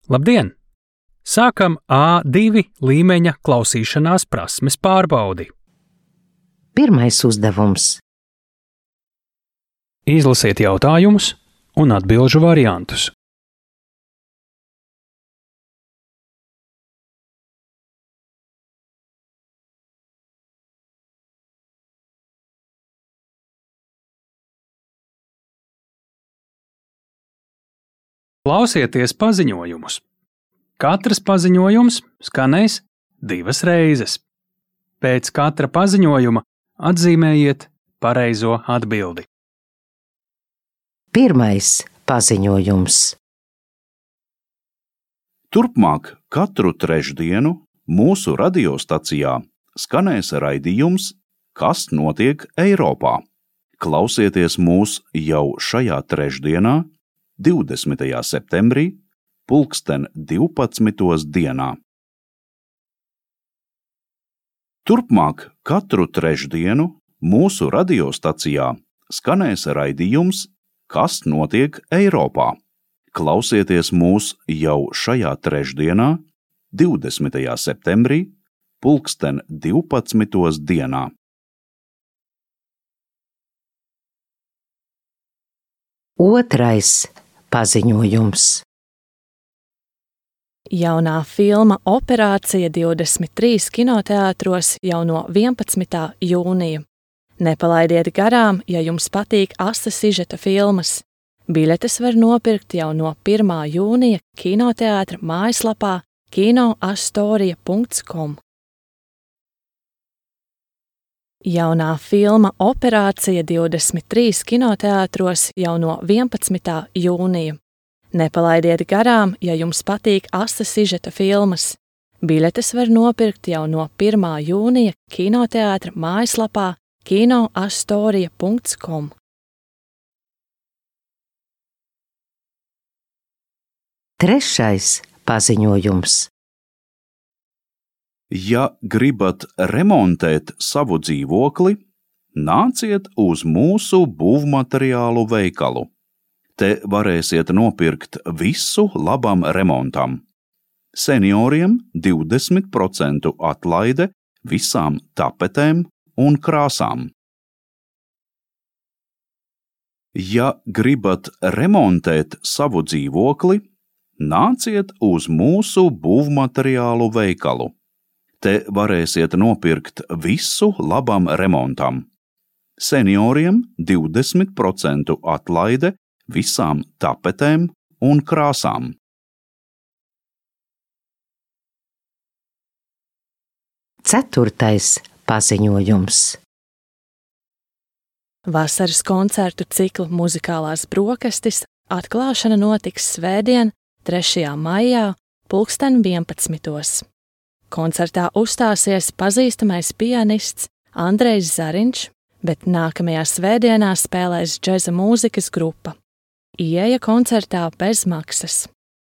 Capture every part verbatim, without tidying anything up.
Labdien! Sākam A divi līmeņa klausīšanās prasmes pārbaudi. Pirmais uzdevums. Izlasiet jautājumus un atbilžu variantus. Klausieties paziņojumus. Katrs paziņojums skanēs divas reizes. Pēc katra paziņojuma atzīmējiet pareizo atbildi. Pirmais paziņojums. Turpmāk katru trešdienu mūsu radiostacijā skanēs raidījums Kas notiek Eiropā? Klausieties mūs jau šajā trešdienā, divdesmitajā septembrī, pulksten divpadsmitos dienā. Turpmāk katru trešdienu mūsu radiostacijā skanēs raidījums Kas notiek Eiropā? Klausieties mūs jau šajā trešdienā, divdesmitajā septembrī, pulksten divpadsmitos dienā. Otrais paziņojums. Jaunā filma Operācija divdesmit trīs kinoteātros jau no vienpadsmitā jūnija. Nepalaidiet garām, ja jums patīk asa sižeta filmas. Biļetes var nopirkt jau no pirmā jūnija kinoteātra mājaslapā kino astoria punkts com. Jaunā filma Operācija divdesmit trīs kinoteātros jau no vienpadsmitā jūnija. Nepalaidiet garām, ja jums patīk asa sižeta filmas. Biļetes var nopirkt jau no pirmā jūnija kinoteātra mājaslapā kino astoria punkts com. Trešais paziņojums. Ja gribat remontēt savu dzīvokli, nāciet uz mūsu būvmateriālu veikalu. Te varēsiet nopirkt visu labam remontam. Senioriem divdesmit procentu atlaide visām tapetēm un krāsām. Ja gribat remontēt savu dzīvokli, nāciet uz mūsu būvmateriālu veikalu. Te varēsiet nopirkt visu labam remontam. Senioriem divdesmit procentu atlaide visām tapetēm un krāsām. Ceturtais paziņojums. Vasaras koncertu cikla Muzikālās brokastis atklāšana notiks svētdien, trešajā maijā, pulksten vienpadsmitos. Koncertā uzstāsies pazīstamais pianists Andrejs Zariņš, bet nākamajā svētdienā spēlēs džeza mūzikas grupa. Ieeja koncertā bez maksas.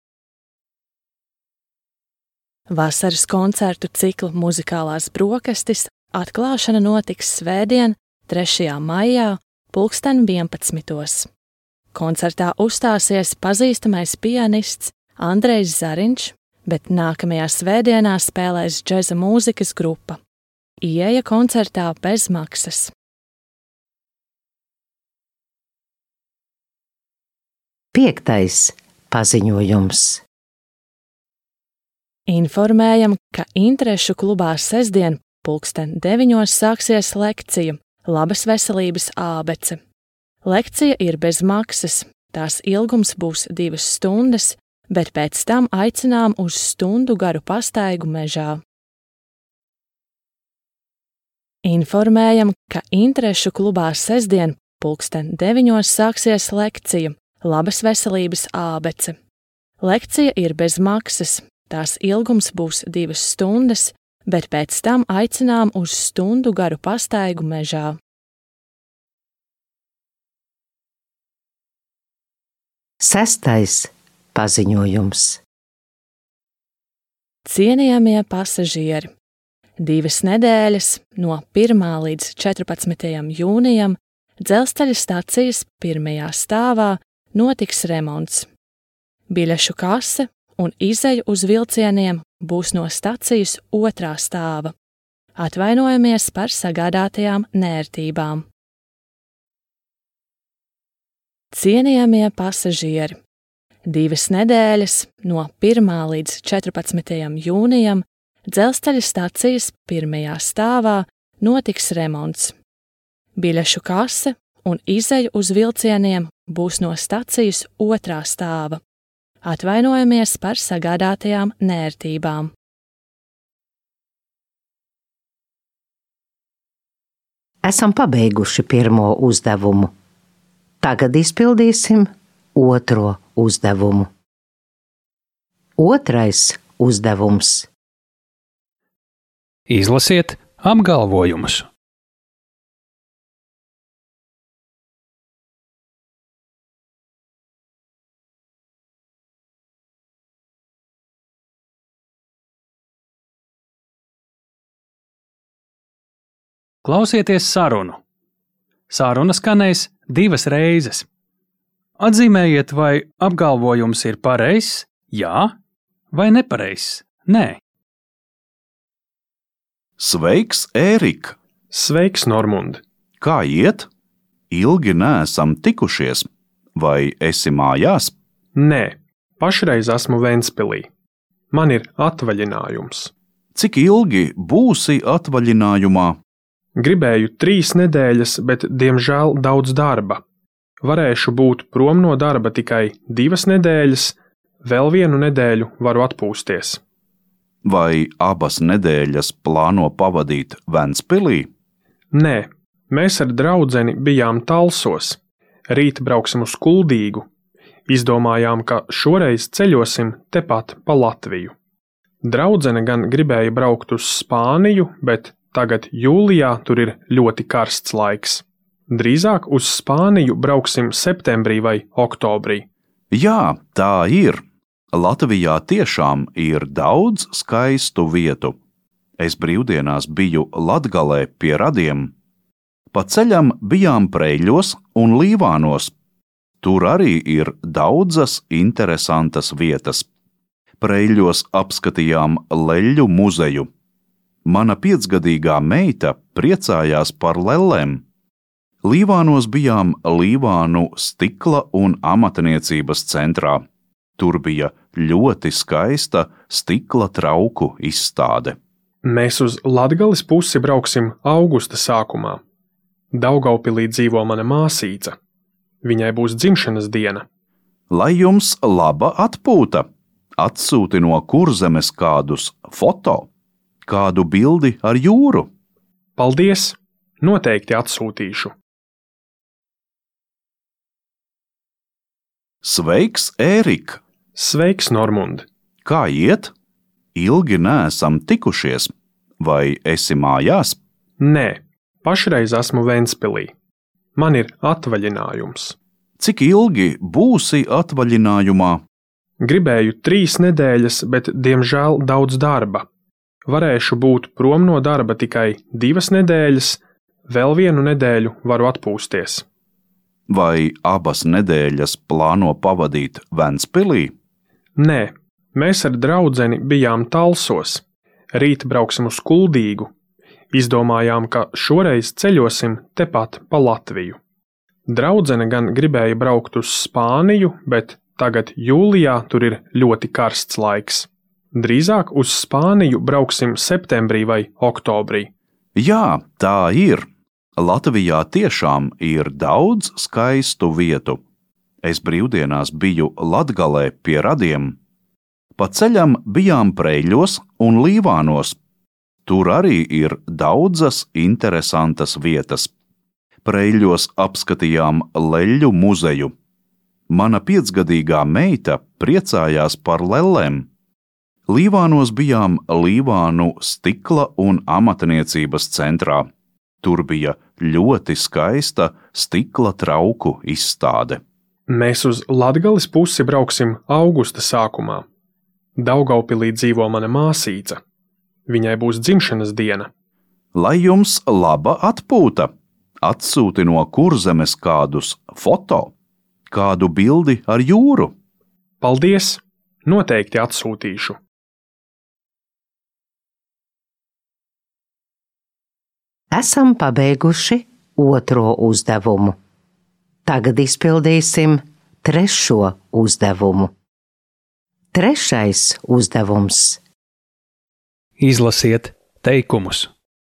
Vasaras koncertu cikla Muzikālās brokastis atklāšana notiks svētdien, trešajā maijā, pulksten vienpadsmitos. Koncertā uzstāsies pazīstamais pianists Andrejs Zariņš, bet nākamajā svētdienā spēlēs džeza mūzikas grupa. Ieeja koncertā bez maksas. Piektais paziņojums. Informējam, ka interešu klubā sestdien pulksten deviņos sāksies lekcija Labas veselības ābece. Lekcija ir bez maksas, tās ilgums būs divas stundas, bet pēc tam aicinām uz stundu garu pastaigu mežā. Informējam, ka interešu klubā sestdien pulksten deviņos sāksies lekcija Labas veselības ābece. Lekcija ir bez maksas, tās ilgums būs divas stundas, bet pēc tam aicinām uz stundu garu pastaigu mežā. Sestais paziņojums. Cienījamie pasažieri! Divas nedēļas, no pirmā līdz četrpadsmitajam jūnijam, dzelzceļa stacijas pirmajā stāvā notiks remonts. Biļešu kase un izeju uz vilcieniem būs no stacijas otrā stāva. Atvainojamies par sagādātajām nērtībām. Cienījamie pasažieri! Divas nedēļas, no pirmā līdz četrpadsmitajam jūnijam, dzelzceļa stacijas pirmajā stāvā notiks remonts. Biļešu kase un izeju uz vilcieniem būs no stacijas otrā stāva. Atvainojamies par sagādātajām nērtībām. Esam pabeiguši pirmo uzdevumu. Tagad izpildīsim otro uzdevumu. Otrais uzdevums. Izlasiet apgalvojumus. Klausieties sarunu. Saruna skanēs divas reizes. Atzīmējiet, vai apgalvojums ir pareizs, jā, vai nepareizs, nē. Sveiks, Ērika! Sveiks, Normund! Kā iet? Ilgi neesam tikušies. Vai esi mājās? Nē, pašreiz esmu Ventspilī. Man ir atvaļinājums. Cik ilgi būsi atvaļinājumā? Gribēju trīs nedēļas, bet diemžēl daudz darba. Varēšu būt prom no darba tikai divas nedēļas, vēl vienu nedēļu varu atpūsties. Vai abas nedēļas plāno pavadīt Ventspilī? Nē, mēs ar draudzeni bijām Talsos. Rīt brauksim uz Kuldīgu. Izdomājām, ka šoreiz ceļosim tepat pa Latviju. Draudzene gan gribēja braukt uz Spāniju, bet tagad jūlijā tur ir ļoti karsts laiks. Drīzāk uz Spāniju brauksim septembrī vai oktobrī. Jā, tā ir. Latvijā tiešām ir daudz skaistu vietu. Es brīvdienās biju Latgalē pie radiem. Pa ceļam bijām Preļļos un Līvānos. Tur arī ir daudzas interesantas vietas. Preļļos apskatījām Leļļu muzeju. Mana piecgadīgā meita priecājās par lellēm. Līvānos bijām Līvānu stikla un amatniecības centrā. Tur bija ļoti skaista stikla trauku izstāde. Mēs uz Latgales pusi brauksim augusta sākumā. Daugaupilī dzīvo mana māsīca. Viņai būs dzimšanas diena. Lai jums laba atpūta! Atsūti no Kurzemes kādus foto, kādu bildi ar jūru. Paldies! Noteikti atsūtīšu. Sveiks, Ērika! Sveiks, Normund! Kā iet? Ilgi neesam tikušies. Vai esi mājās? Nē, pašreiz esmu Ventspilī. Man ir atvaļinājums. Cik ilgi būsi atvaļinājumā? Gribēju trīs nedēļas, bet diemžēl daudz darba. Varēšu būt prom no darba tikai divas nedēļas, vēl vienu nedēļu varu atpūsties. Vai abas nedēļas plāno pavadīt Ventspilī? Nē, mēs ar draudzeni bijām Talsos. Rīt brauksim uz Kuldīgu. Izdomājām, ka šoreiz ceļosim tepat pa Latviju. Draudzene gan gribēja braukt uz Spāniju, bet tagad jūlijā tur ir ļoti karsts laiks. Drīzāk uz Spāniju brauksim septembrī vai oktobrī. Jā, tā ir. Latvijā tiešām ir daudz skaistu vietu. Es brīvdienās biju Latgalē pie radiem. Pa ceļam bijām Preļļos un Līvānos. Tur arī ir daudzas interesantas vietas. Preļļos apskatījām Leļļu muzeju. Mana piecgadīgā meita priecājās par lellēm. Līvānos bijām Līvānu stikla un amatniecības centrā. Tur bija ļoti skaista stikla trauku izstāde. Mēs uz Latgales pusi brauksim augusta sākumā. Daugaupilī dzīvo mana māsīca. Viņai būs dzimšanas diena. Lai jums laba atpūta! Atsūti no Kurzemes kādus foto, kādu bildi ar jūru. Paldies! Noteikti atsūtīšu. Esam pabeiguši otro uzdevumu. Tagad izpildīsim trešo uzdevumu. Trešais uzdevums. Izlasiet teikumus.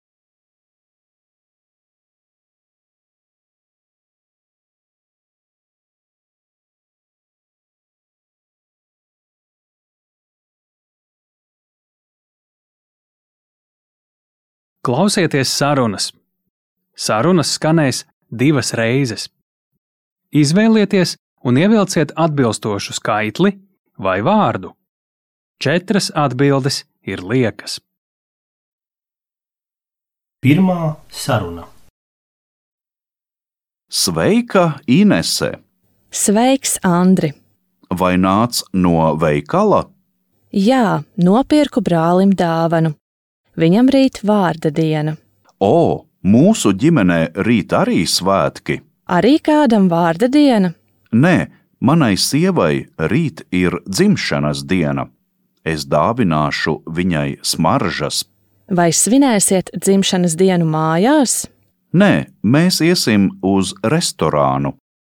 Klausieties sarunas. Sarunas skanēs divas reizes. Izvēlieties un ievilciet atbilstošu skaitli vai vārdu. Četras atbildes ir liekas. Pirmā saruna. Sveika, Inese! Sveiks, Andri! Vai nāc no veikala? Jā, nopirku brālim dāvanu. Viņam rīt vārda diena. O, mūsu ģimenē rīt arī svētki. Arī kādam vārda diena? Nē, manai sievai rīt ir dzimšanas diena. Es dāvināšu viņai smaržas. Vai svinēsiet dzimšanas dienu mājās? Nē, mēs iesim uz restorānu.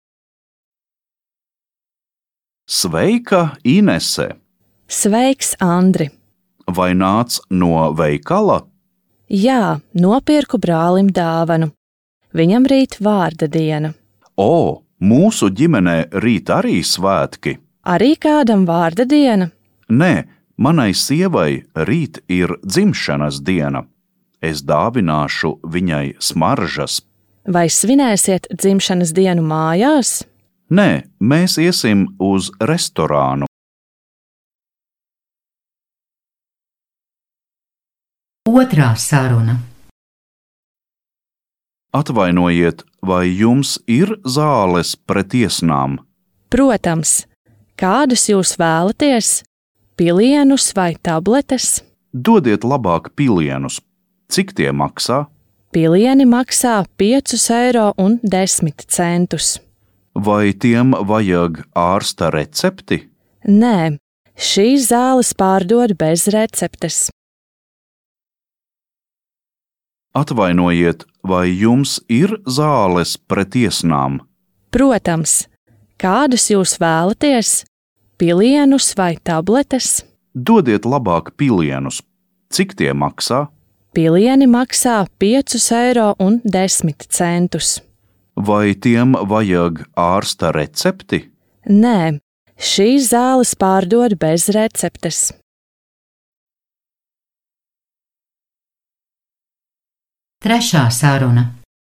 Sveika, Inese! Sveiks, Andri! Vai nāc no veikala? Jā, nopirku brālim dāvanu. Viņam rīt vārda diena. O, mūsu ģimenē rīt arī svētki. Arī kādam vārda diena? Nē, manai sievai rīt ir dzimšanas diena. Es dāvināšu viņai smaržas. Vai svinēsiet dzimšanas dienu mājās? Nē, mēs iesim uz restorānu. Otrā saruna. Atvainojiet, vai jums ir zāles pret iesnām? Protams. Kādus jūs vēlaties? Pilienus vai tabletes? Dodiet labāk pilienus. Cik tie maksā? Pilieni maksā piecus eiro un desmit centus. Vai tiem vajag ārsta recepti? Nē, šīs zāles pārdod bez receptes. Atvainojiet, vai jums ir zāles pret iesnām? Protams. Kādus jūs vēlaties? Pilienus vai tabletes? Dodiet labāk pilienus. Cik tie maksā? Pilieni maksā piecus eiro un desmit centus. Vai tiem vajag ārsta recepti? Nē, šīs zāles pārdod bez receptes. Trešā saruna.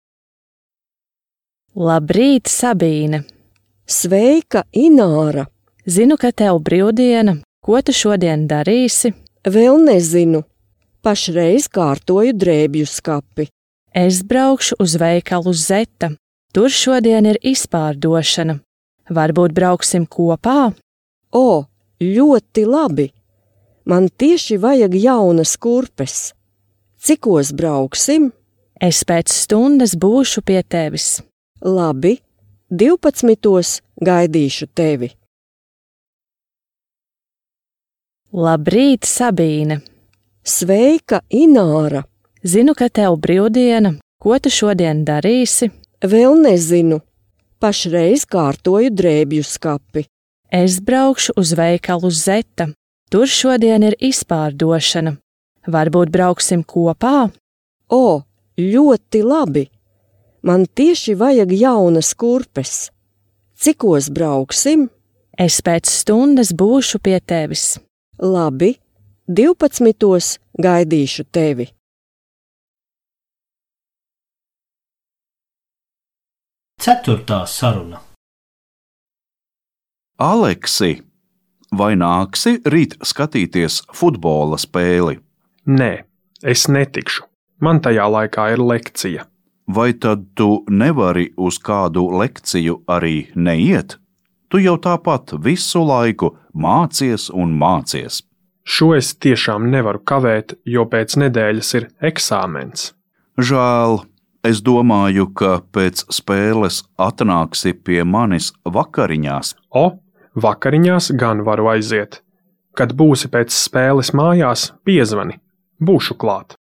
Labrīt, Sabīne! Sveika, Ināra! Zinu, ka tev brīvdiena. Ko tu šodien darīsi? Vēl nezinu. Pašreiz kārtoju drēbju skapi. Es braukšu uz veikalu Zeta. Tur šodien ir izpārdošana. Varbūt brauksim kopā? O, ļoti labi! Man tieši vajag jaunas kurpes. Cikos brauksim? Es pēc stundas būšu pie tevis. Labi, divpadsmitos gaidīšu tevi. Labrīt, Sabīne! Sveika, Ināra! Zinu, ka tev brīvdiena. Ko tu šodien darīsi? Vēl nezinu. Pašreiz kārtoju drēbju skapi. Es braukšu uz veikalu Zeta. Tur šodien ir izpārdošana. Varbūt brauksim kopā? O, ļoti labi! Man tieši vajag jaunas kurpes. Cikos brauksim? Es pēc stundas būšu pie tevis. Labi, divpadsmitos gaidīšu tevi. Ceturtā saruna. Aleksi, vai nāksi rīt skatīties futbola spēli? Nē, es netikšu. Man tajā laikā ir lekcija. Vai tad tu nevari uz kādu lekciju arī neiet? Tu jau tāpat visu laiku mācies un mācies. Šo es tiešām nevaru kavēt, jo pēc nedēļas ir eksāmens. Žēl, es domāju, ka pēc spēles atnāksi pie manis vakariņās. O, vakariņās gan varu aiziet. Kad būsi pēc spēles mājās, piezvani. Būšu klāt.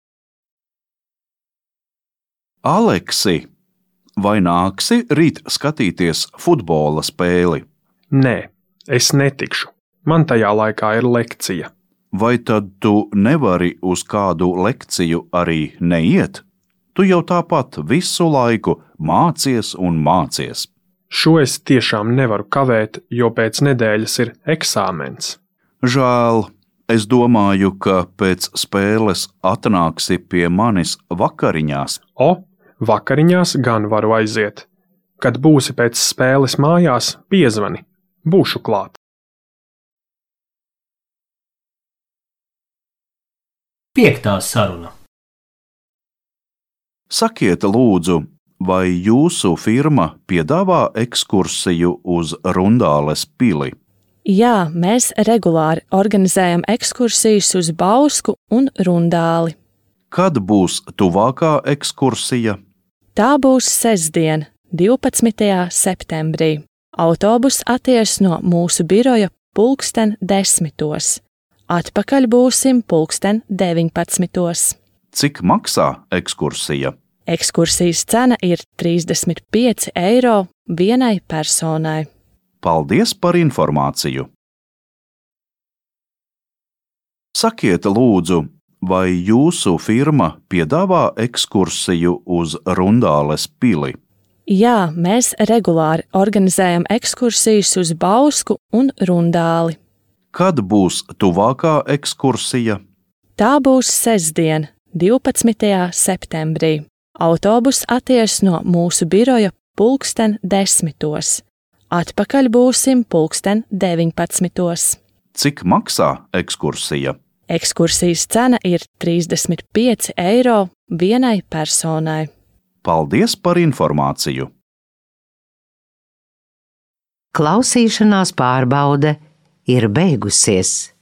Aleksi, vai nāksi rīt skatīties futbola spēli? Nē, es netikšu. Man tajā laikā ir lekcija. Vai tad tu nevari uz kādu lekciju arī neiet? Tu jau tāpat visu laiku mācies un mācies. Šo es tiešām nevaru kavēt, jo pēc nedēļas ir eksāmens. Žēl, es domāju, ka pēc spēles atnāksi pie manis vakariņās. O, vakariņās gan varu aiziet. Kad būsi pēc spēles mājās, piezvani. Būšu klāt. Piektā saruna. Sakiet, lūdzu, vai jūsu firma piedāvā ekskursiju uz Rundāles pili? Jā, mēs regulāri organizējam ekskursijas uz Bausku un Rundāli. Kad būs tuvākā ekskursija? Tā būs sestdien, divpadsmitajā septembrī. Autobus atties no mūsu biroja pulksten desmitos. Atpakaļ būsim pulksten deviņpadsmitos. Cik maksā ekskursija? Ekskursijas cena ir trīsdesmit pieci eiro vienai personai. Paldies par informāciju! Sakiet, lūdzu, vai jūsu firma piedāvā ekskursiju uz Rundāles pili? Jā, mēs regulāri organizējam ekskursijas uz Bausku un Rundāli. Kad būs tuvākā ekskursija? Tā būs sestdien, divpadsmitajā septembrī. Autobus atties no mūsu biroja pulksten desmitos. Atpakaļ būsim pulksten deviņpadsmitos. Cik maksā ekskursija? Ekskursijas cena ir trīsdesmit pieci eiro vienai personai. Paldies par informāciju! Klausīšanās pārbaude ir beigusies.